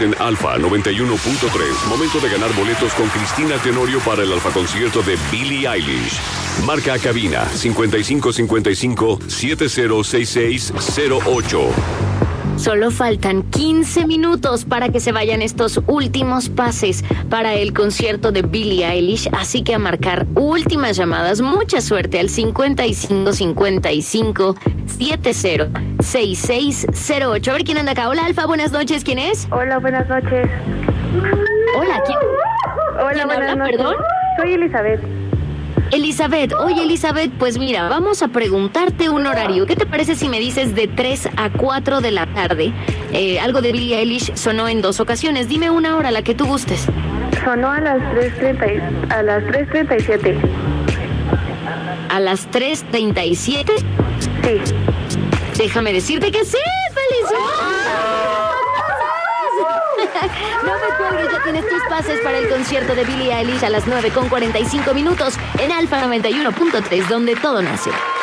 En Alfa 91.3, momento de ganar boletos con Cristina Tenorio para el Alfa concierto de Billie Eilish. Marca a cabina 5555-706608. Solo faltan 15 minutos para que se vayan estos últimos pases para el concierto de Billie Eilish, así que a marcar últimas llamadas. Mucha suerte al 5555-706608. A ver quién anda acá. Hola, Alfa, buenas noches. ¿Quién es? Hola, buenas noches. Hola, ¿quién? Hola, ¿Quién buenas habla? noches. ¿Perdón? Soy Elizabeth. Elizabeth, oye Elizabeth, pues mira, vamos a preguntarte un horario. ¿Qué te parece si me dices de 3 a 4 de la tarde? Algo de Billie Eilish sonó en 2 ocasiones. Dime una hora, la que tú gustes. Sonó a las 3:37. ¿A las 3:37? Sí. Déjame decirte que sí, felicidades. No me cuelgues, ya tienes tus pases para el concierto de Billie Eilish a las 9:45 en Alfa 91.3, donde todo nace.